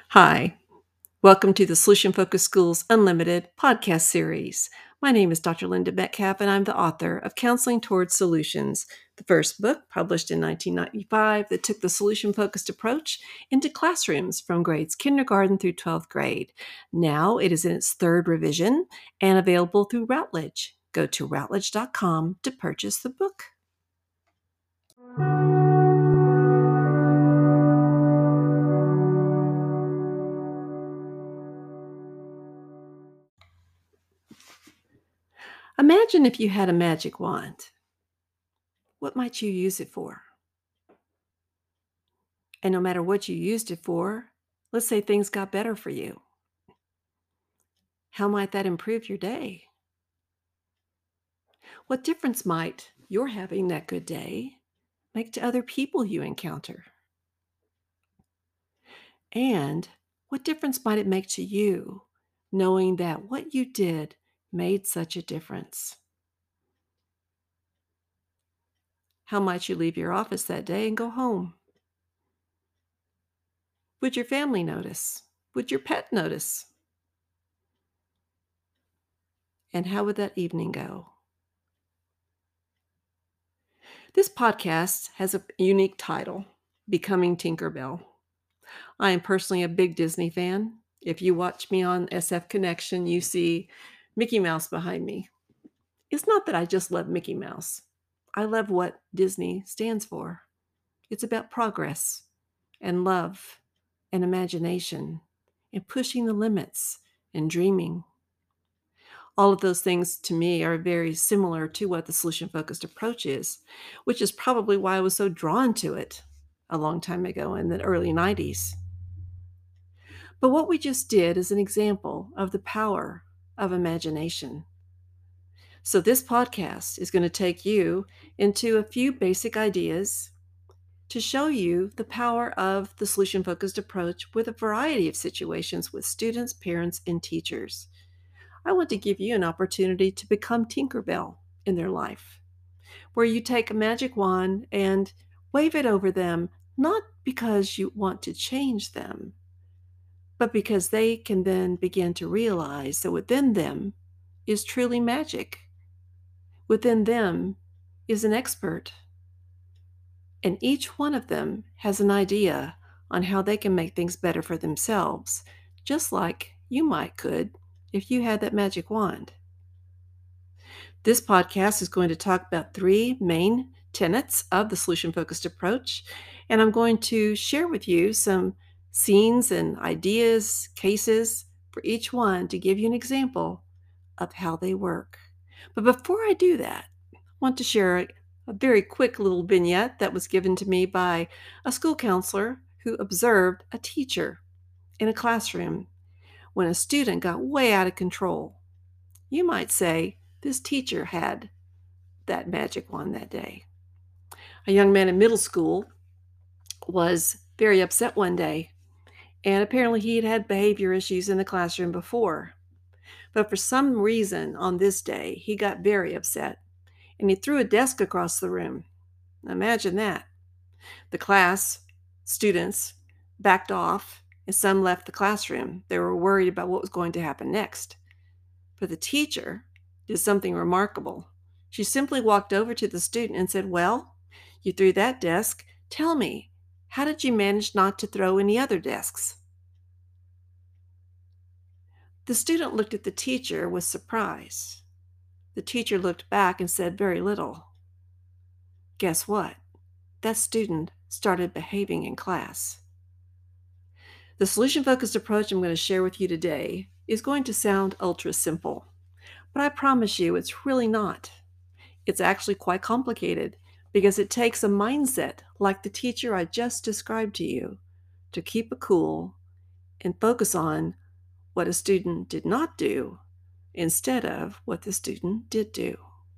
Hi, welcome to the Solution Focused Schools Unlimited podcast series. My name is Dr. Linda Metcalf, and I'm the author of Counseling Towards Solutions, the first book published in 1995 that took the solution focused approach into classrooms from grades kindergarten through 12th grade. Now it is in its third revision and available through Routledge. Go to routledge.com to purchase the book. Imagine if you had a magic wand. What might you use it for? And no matter what you used it for, let's say things got better for you. How might that improve your day? What difference might your having that good day make to other people you encounter? And what difference might it make to you knowing that what you did made such a difference? How might you leave your office that day and go home? Would your family notice? Would your pet notice? And how would that evening go? This podcast has a unique title, Becoming Tinkerbell. I am personally a big Disney fan. If you watch me on SF Connection, you see Mickey Mouse behind me. It's not that I just love Mickey Mouse. I love what Disney stands for. It's about progress and love and imagination and pushing the limits and dreaming. All of those things to me are very similar to what the solution focused approach is, which is probably why I was so drawn to it a long time ago in the early 90s. But what we just did is an example of the power of imagination. So, this podcast is going to take you into a few basic ideas to show you the power of the solution focused approach with a variety of situations with students, parents, and teachers. I want to give you an opportunity to become Tinkerbell in their life, where you take a magic wand and wave it over them, not because you want to change them, but because they can then begin to realize that within them is truly magic. Within them is an expert, and each one of them has an idea on how they can make things better for themselves, just like you could if you had that magic wand. This podcast is going to talk about three main tenets of the solution-focused approach, and I'm going to share with you some scenes and ideas, cases for each one to give you an example of how they work. But before I do that, I want to share a very quick little vignette that was given to me by a school counselor who observed a teacher in a classroom when a student got way out of control. You might say this teacher had that magic wand that day. A young man in middle school was very upset one day, and apparently he had had behavior issues in the classroom before. But for some reason on this day, he got very upset, and he threw a desk across the room. Imagine that. The class, students, backed off, and some left the classroom. They were worried about what was going to happen next. But the teacher did something remarkable. She simply walked over to the student and said, "Well, you threw that desk. Tell me, how did you manage not to throw any other desks?" The student looked at the teacher with surprise. The teacher looked back and said very little. Guess what? That student started behaving in class. The solution-focused approach I'm going to share with you today is going to sound ultra simple, but I promise you it's really not. It's actually quite complicated because it takes a mindset like the teacher I just described to you to keep it cool and focus on what a student did not do instead of what the student did do.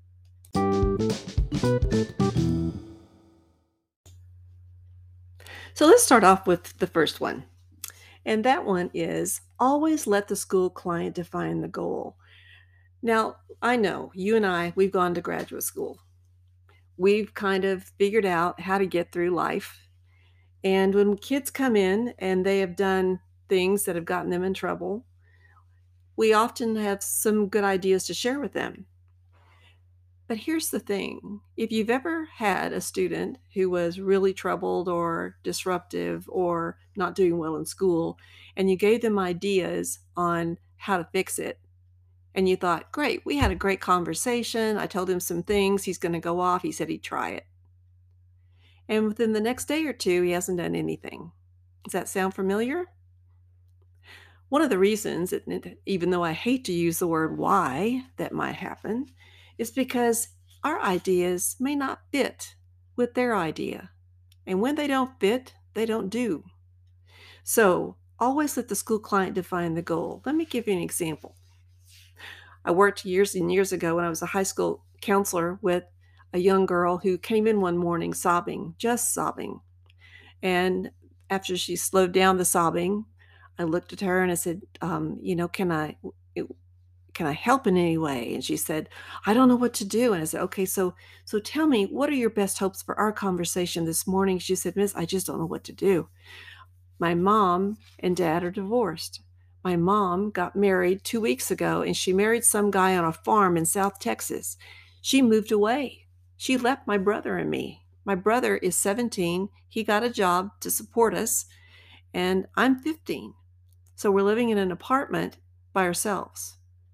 So let's start off with the first one. And that one is always let the school client define the goal. Now, I know you and we've gone to graduate school. We've kind of figured out how to get through life. And when kids come in and they have done things that have gotten them in trouble, we often have some good ideas to share with them. But here's the thing, if you've ever had a student who was really troubled or disruptive or not doing well in school, and you gave them ideas on how to fix it, and you thought, great, we had a great conversation. I told him some things. He's going to go off. He said he'd try it. And within the next day or two, he hasn't done anything. Does that sound familiar? One of the reasons, even though I hate to use the word why that might happen, is because our ideas may not fit with their idea. And when they don't fit, they don't do. So always let the school client define the goal. Let me give you an example. I worked years and years ago when I was a high school counselor with a young girl who came in one morning sobbing, just sobbing. And after she slowed down the sobbing, I looked at her and I said, can I help in any way? And she said, I don't know what to do. And I said, okay, so tell me, what are your best hopes for our conversation this morning? She said, Miss, I just don't know what to do. My mom and dad are divorced. My mom got married 2 weeks ago, and she married some guy on a farm in South Texas. She moved away. She left my brother and me. My brother is 17. He got a job to support us, and I'm 15. So we're living in an apartment by ourselves.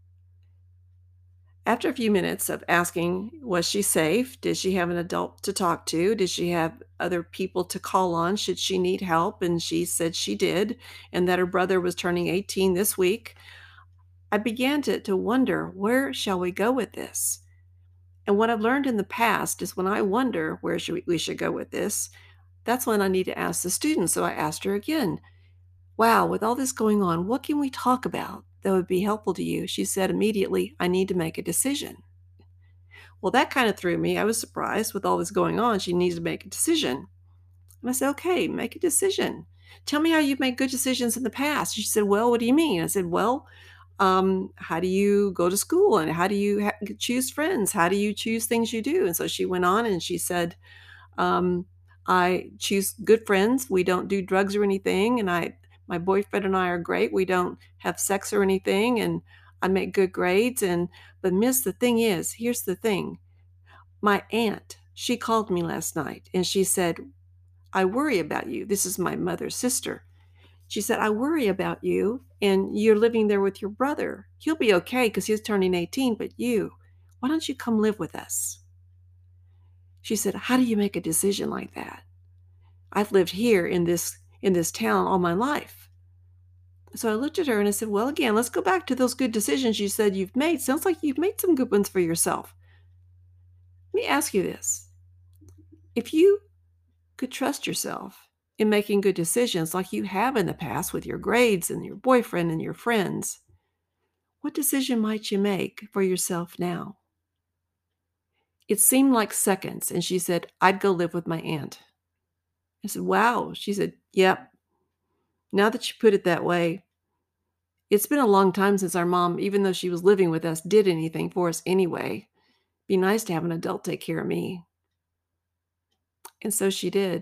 After a few minutes of asking, was she safe? Did she have an adult to talk to? Did she have other people to call on should she need help? And she said she did, and that her brother was turning 18 this week. I began to wonder, where shall we go with this? And what I've learned in the past is when I wonder where we should go with this, that's when I need to ask the student. So I asked her again, wow, with all this going on, what can we talk about that would be helpful to you? She said immediately, I need to make a decision. Well, that kind of threw me. I was surprised with all this going on. She needs to make a decision. And I said, okay, make a decision. Tell me how you've made good decisions in the past. She said, well, what do you mean? I said, well, how do you go to school and how do you choose friends? How do you choose things you do? And so she went on and she said, um, I choose good friends. We don't do drugs or anything. And my boyfriend and I are great. We don't have sex or anything. And I make good grades. But Miss, the thing is, here's the thing. My aunt, she called me last night and she said, I worry about you. This is my mother's sister. She said, I worry about you and you're living there with your brother. He'll be okay because he's turning 18, but why don't you come live with us? She said, how do you make a decision like that? I've lived here in this town all my life. So I looked at her and I said, well, again, let's go back to those good decisions you said you've made. Sounds like you've made some good ones for yourself. Let me ask you this. If you could trust yourself in making good decisions like you have in the past with your grades and your boyfriend and your friends, what decision might you make for yourself now? It seemed like seconds, and she said, I'd go live with my aunt. I said, wow. She said, yep. Now that you put it that way, it's been a long time since our mom, even though she was living with us, did anything for us anyway. Be nice to have an adult take care of me. And so she did.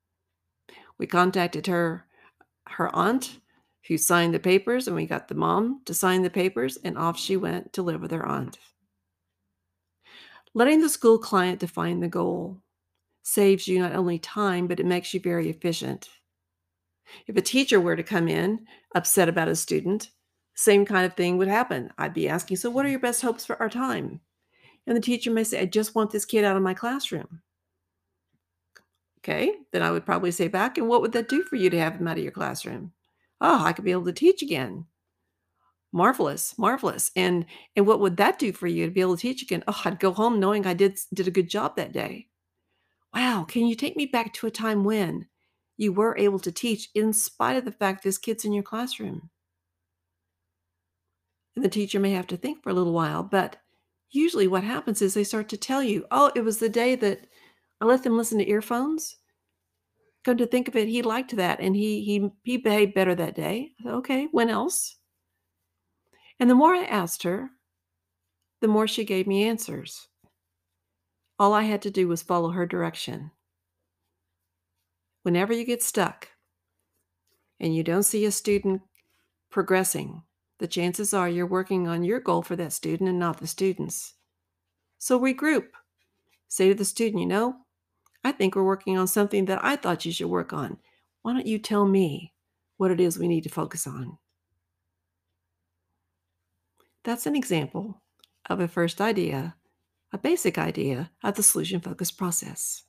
We contacted her aunt, who signed the papers, and we got the mom to sign the papers, and off she went to live with her aunt. Letting the school client define the goal saves you not only time, but it makes you very efficient. If a teacher were to come in upset about a student, same kind of thing would happen. I'd be asking, so what are your best hopes for our time? And the teacher may say, I just want this kid out of my classroom. Okay, then I would probably say back, and what would that do for you to have him out of your classroom? Oh, I could be able to teach again. Marvelous, marvelous. And what would that do for you to be able to teach again? Oh, I'd go home knowing I did a good job that day. Wow, can you take me back to a time when you were able to teach in spite of the fact this kid's in your classroom? And the teacher may have to think for a little while, but usually what happens is they start to tell you, oh, it was the day that I let them listen to earphones. Come to think of it, he liked that and he behaved better that day. I said, okay, when else? And the more I asked her, the more she gave me answers. All I had to do was follow her direction. Whenever you get stuck and you don't see a student progressing, the chances are you're working on your goal for that student and not the student's. So regroup. Say to the student, I think we're working on something that I thought you should work on. Why don't you tell me what it is we need to focus on? That's an example of a first idea, a basic idea of the solution focused process.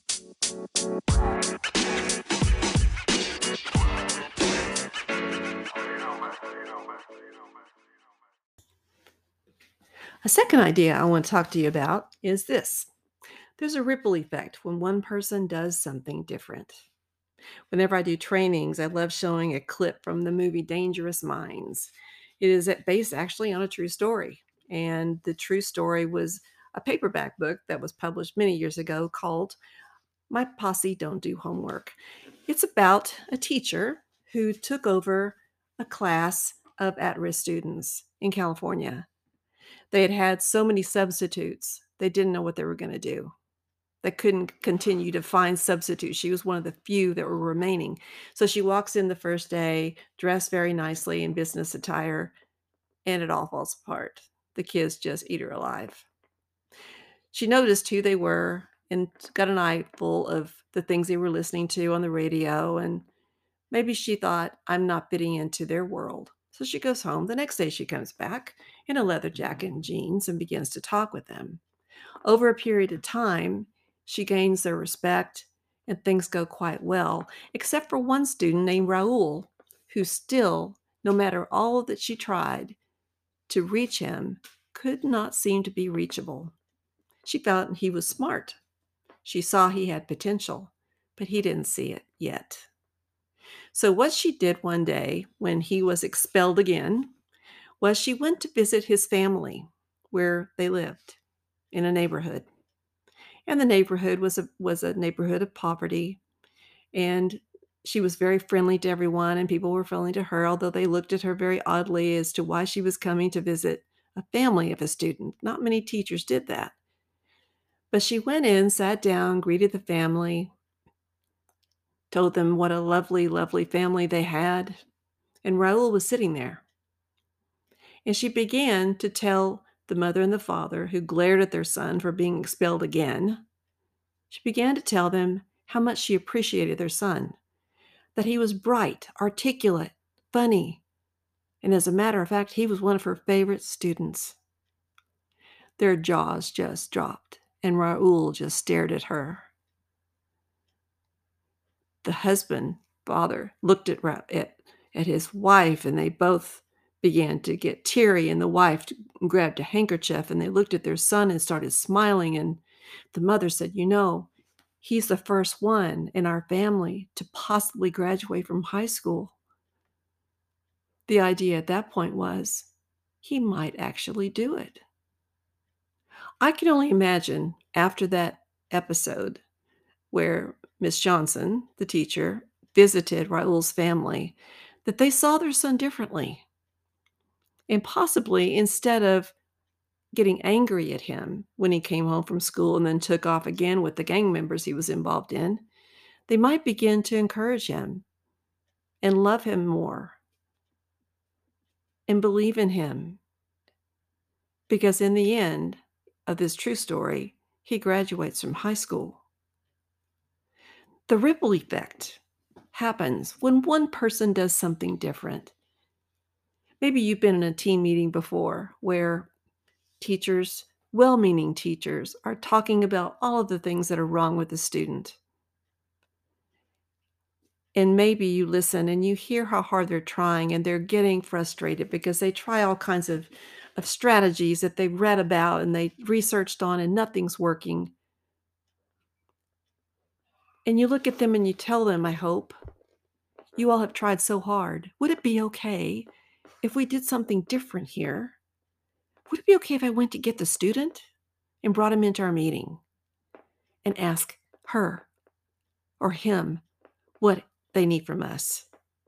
A second idea I want to talk to you about is this. There's a ripple effect when one person does something different. Whenever I do trainings, I love showing a clip from the movie Dangerous Minds. It is based actually on a true story. And the true story was a paperback book that was published many years ago called My Posse Don't Do Homework. It's about a teacher who took over a class of at risk students in California. They had had so many substitutes, they didn't know what they were going to do. They couldn't continue to find substitutes. She was one of the few that were remaining. So she walks in the first day, dressed very nicely in business attire, and it all falls apart. The kids just eat her alive. She noticed who they were and got an eye full of the things they were listening to on the radio. And maybe she thought, I'm not fitting into their world. So she goes home. The next day she comes back in a leather jacket and jeans and begins to talk with them. Over a period of time, she gains their respect and things go quite well, except for one student named Raul, who still, no matter all that she tried to reach him, could not seem to be reachable. She felt he was smart. She saw he had potential, but he didn't see it yet. So what she did one day when he was expelled again was she went to visit his family where they lived in a neighborhood. And the neighborhood was a neighborhood of poverty, and she was very friendly to everyone, and people were friendly to her, although they looked at her very oddly as to why she was coming to visit a family of a student. Not many teachers did that. But she went in, sat down, greeted the family, told them what a lovely, lovely family they had, and Raul was sitting there. And she began to tell the mother and the father, who glared at their son for being expelled again, she began to tell them how much she appreciated their son, that he was bright, articulate, funny, and as a matter of fact, he was one of her favorite students. Their jaws just dropped, and Raul just stared at her. The husband, father, looked at his wife, and they both began to get teary, and the wife grabbed a handkerchief, and they looked at their son and started smiling, and the mother said, he's the first one in our family to possibly graduate from high school. The idea at that point was he might actually do it. I can only imagine after that episode where Miss Johnson, the teacher, visited Raul's family, that they saw their son differently. And possibly instead of getting angry at him when he came home from school and then took off again with the gang members he was involved in, they might begin to encourage him and love him more and believe in him. Because in the end of this true story, he graduates from high school. The ripple effect happens when one person does something different. Maybe you've been in a team meeting before where teachers, well-meaning teachers, are talking about all of the things that are wrong with the student. And maybe you listen and you hear how hard they're trying and they're getting frustrated because they try all kinds of strategies that they've read about and they researched on and nothing's working. And you look at them and you tell them, I hope, you all have tried so hard. Would it be okay if we did something different here? Would it be okay if I went to get the student and brought him into our meeting and ask her or him what they need from us?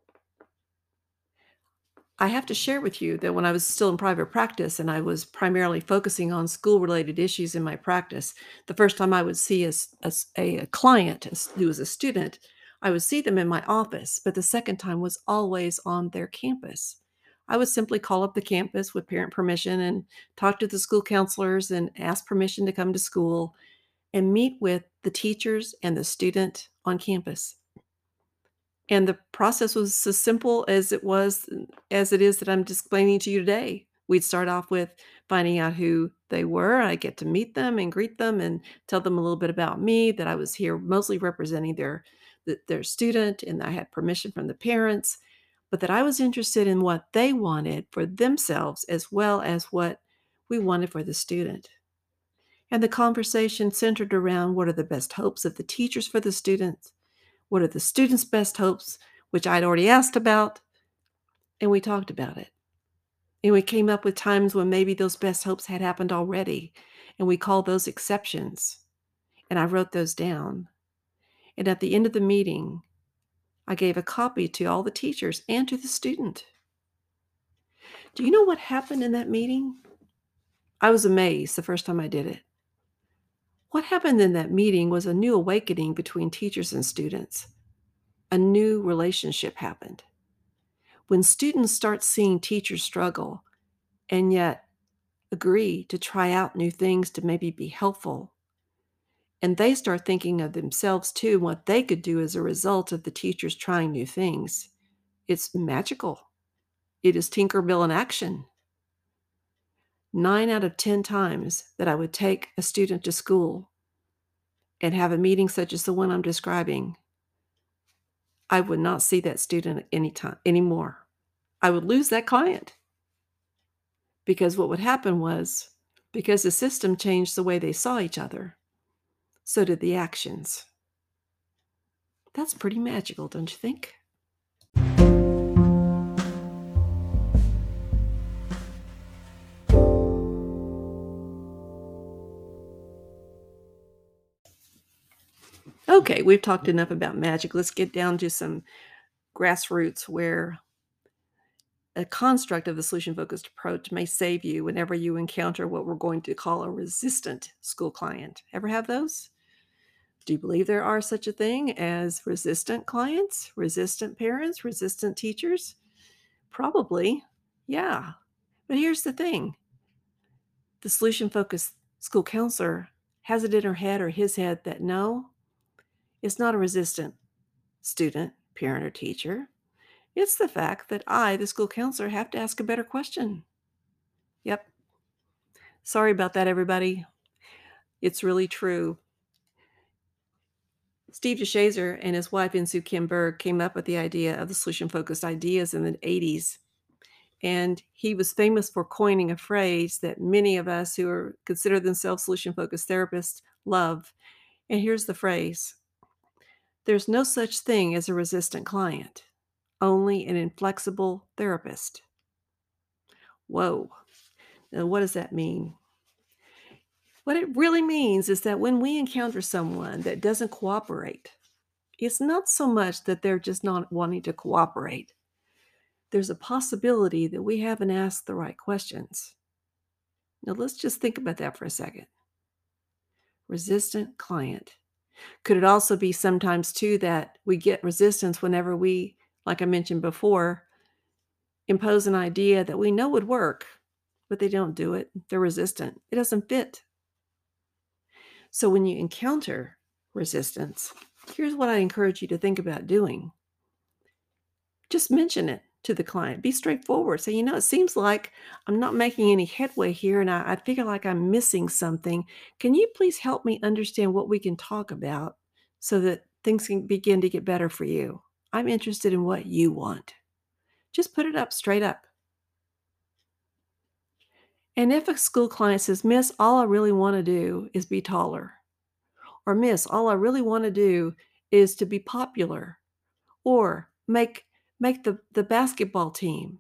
I have to share with you that when I was still in private practice and I was primarily focusing on school-related issues in my practice, the first time I would see a client who was a student, I would see them in my office, but the second time was always on their campus. I would simply call up the campus with parent permission and talk to the school counselors and ask permission to come to school and meet with the teachers and the student on campus. And the process was as simple as it is that I'm just explaining to you today. We'd start off with finding out who they were. I get to meet them and greet them and tell them a little bit about me, that I was here mostly representing their student, and I had permission from the parents, but that I was interested in what they wanted for themselves as well as what we wanted for the student. And the conversation centered around what are the best hopes of the teachers for the students, what are the students' best hopes, which I'd already asked about, and we talked about it. And we came up with times when maybe those best hopes had happened already, and we called those exceptions. And I wrote those down. And at the end of the meeting, I gave a copy to all the teachers and to the student. Do you know what happened in that meeting? I was amazed the first time I did it. What happened in that meeting was a new awakening between teachers and students. A new relationship happened. When students start seeing teachers struggle and yet agree to try out new things to maybe be helpful, and they start thinking of themselves too, what they could do as a result of the teachers trying new things, it's magical. It is Tinkerbell in action. 9 out of 10 times that I would take a student to school and have a meeting such as the one I'm describing, I would not see that student anytime anymore. I would lose that client. Because what would happen was, because the system changed the way they saw each other, so did the actions. That's pretty magical, don't you think? Okay, we've talked enough about magic. Let's get down to some grassroots where a construct of the solution-focused approach may save you whenever you encounter what we're going to call a resistant school client. Ever have those? Do you believe there are such a thing as resistant clients, resistant parents, resistant teachers? Probably, yeah. But here's the thing. The solution-focused school counselor has it in her head or his head that no, it's not a resistant student, parent, or teacher. It's the fact that I, the school counselor, have to ask a better question. Yep. Sorry about that, everybody. It's really true. Steve DeShazer and his wife, Insoo Kim Berg, came up with the idea of the solution-focused ideas in the 80s. And he was famous for coining a phrase that many of us who consider themselves solution-focused therapists love. And here's the phrase: there's no such thing as a resistant client, only an inflexible therapist. Whoa. Now, what does that mean? What it really means is that when we encounter someone that doesn't cooperate, it's not so much that they're just not wanting to cooperate. There's a possibility that we haven't asked the right questions. Now, let's just think about that for a second. Resistant client. Could it also be sometimes too that we get resistance whenever we, like I mentioned before, impose an idea that we know would work, but they don't do it? They're resistant. It doesn't fit. So when you encounter resistance, here's what I encourage you to think about doing. Just mention it to the client. Be straightforward. Say, it seems like I'm not making any headway here, and I feel like I'm missing something. Can you please help me understand what we can talk about so that things can begin to get better for you? I'm interested in what you want. Just put it up straight up. And if a school client says, Miss, all I really want to do is be taller, or Miss, all I really want to do is to be popular, or make the basketball team.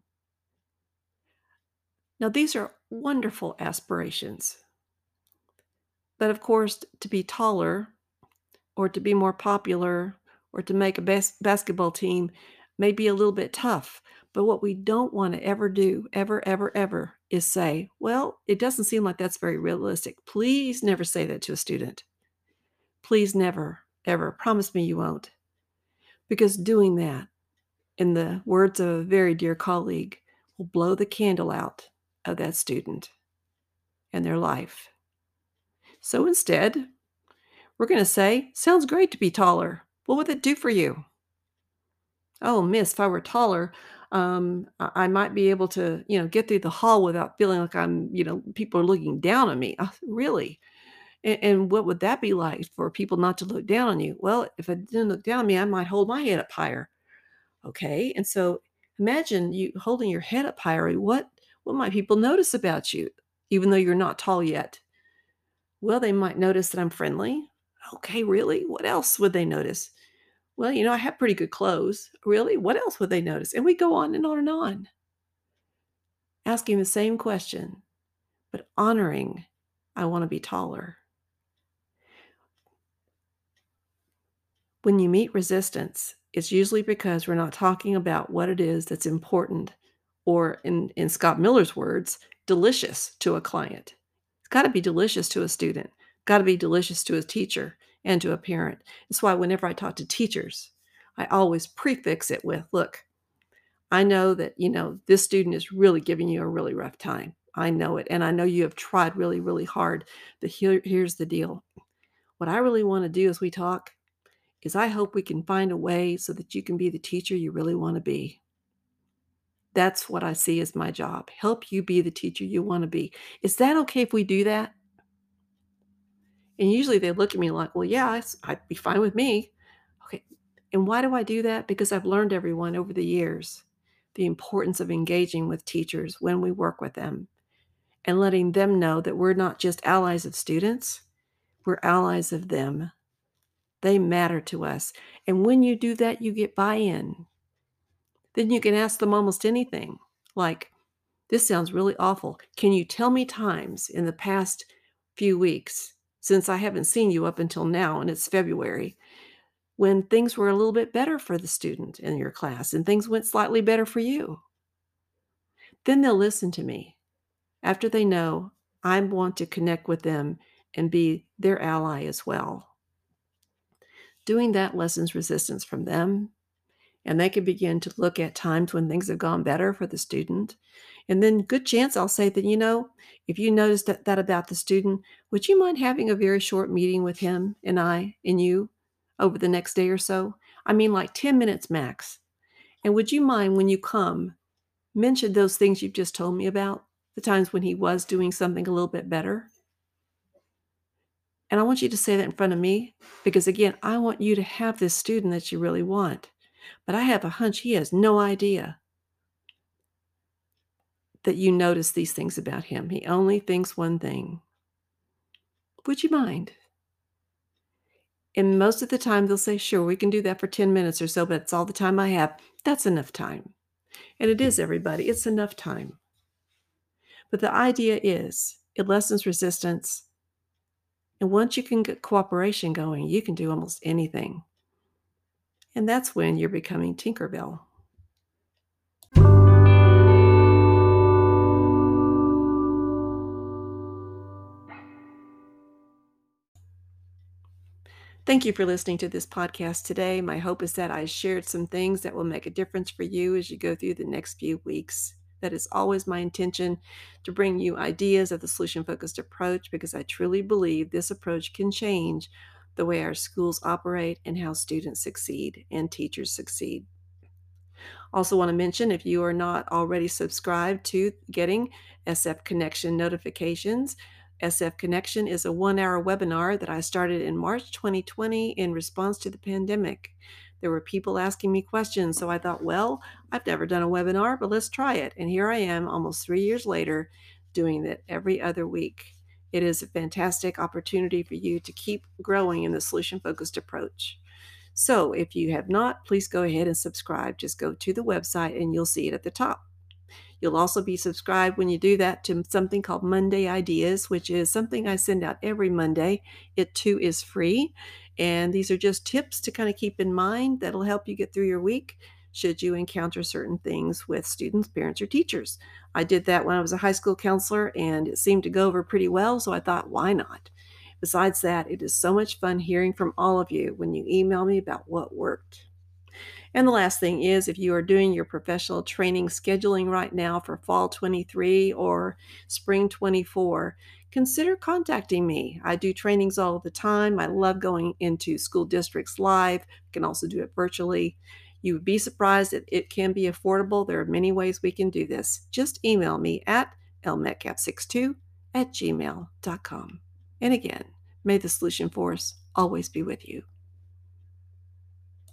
Now, these are wonderful aspirations. But of course, to be taller or to be more popular or to make a basketball team may be a little bit tough. But what we don't want to ever do, ever, ever, ever, is say, well, it doesn't seem like that's very realistic. Please never say that to a student. Please never, ever. Promise me you won't. because doing that, in the words of a very dear colleague, will blow the candle out of that student and their life. So instead, we're going to say, sounds great to be taller. What would it do for you? Oh, miss, if I were taller, I might be able to, get through the hall without feeling like people are looking down on me. Really? And what would that be like for people not to look down on you? Well, if I didn't look down on me, I might hold my head up higher. Okay. And so imagine you holding your head up higher. What might people notice about you, even though you're not tall yet? Well, they might notice that I'm friendly. Okay, really? What else would they notice? Well, I have pretty good clothes. Really? What else would they notice? And we go on and on and on, asking the same question, but honoring, I want to be taller. When you meet resistance, it's usually because we're not talking about what it is that's important or, in Scott Miller's words, delicious to a client. It's got to be delicious to a student, got to be delicious to a teacher and to a parent. That's why whenever I talk to teachers, I always prefix it with, look, I know that, this student is really giving you a really rough time. I know it. And I know you have tried really, really hard. But here's the deal. What I really want to do as we talk is I hope we can find a way so that you can be the teacher you really want to be. That's what I see as my job. Help you be the teacher you want to be. Is that okay if we do that? And usually they look at me like, well, yeah, I'd be fine with me. Okay. And why do I do that? Because I've learned, everyone, over the years, the importance of engaging with teachers when we work with them and letting them know that we're not just allies of students, we're allies of them. They matter to us. And when you do that, you get buy-in. Then you can ask them almost anything. Like, this sounds really awful. Can you tell me times in the past few weeks, since I haven't seen you up until now and it's February, when things were a little bit better for the student in your class and things went slightly better for you? Then they'll listen to me after they know I want to connect with them and be their ally as well. Doing that lessens resistance from them, and they can begin to look at times when things have gone better for the student. And then good chance I'll say that, if you notice that about the student, would you mind having a very short meeting with him and I and you over the next day or so? I mean, like 10 minutes max. And would you mind when you come, mention those things you've just told me about, the times when he was doing something a little bit better? And I want you to say that in front of me because, again, I want you to have this student that you really want. But I have a hunch he has no idea that you notice these things about him. He only thinks one thing. Would you mind? And most of the time they'll say, sure, we can do that for 10 minutes or so, but it's all the time I have. That's enough time. And it is, everybody. It's enough time. But the idea is it lessens resistance. And once you can get cooperation going, you can do almost anything. And that's when you're becoming Tinkerbell. Thank you for listening to this podcast today. My hope is that I shared some things that will make a difference for you as you go through the next few weeks. That is always my intention, to bring you ideas of the solution-focused approach, because I truly believe this approach can change the way our schools operate and how students succeed and teachers succeed. Also want to mention, if you are not already subscribed to getting SF Connection notifications, SF Connection is a 1-hour webinar that I started in March 2020 in response to the pandemic. There were people asking me questions, so I thought, well, I've never done a webinar, but let's try it. And here I am, almost 3 years later, doing it every other week. It is a fantastic opportunity for you to keep growing in the solution-focused approach. So if you have not, please go ahead and subscribe. Just go to the website and you'll see it at the top. You'll also be subscribed when you do that to something called Monday Ideas, which is something I send out every Monday. It too is free. And these are just tips to kind of keep in mind that'll help you get through your week should you encounter certain things with students, parents, or teachers. I did that when I was a high school counselor and it seemed to go over pretty well. So I thought, why not? Besides that, it is so much fun hearing from all of you when you email me about what worked. And the last thing is, if you are doing your professional training scheduling right now for fall 23 or spring 24, consider contacting me. I do trainings all the time. I love going into school districts live. I can also do it virtually. You would be surprised that it can be affordable. There are many ways we can do this. Just email me at lmetcalf62@gmail.com. And again, may the Solution Force always be with you.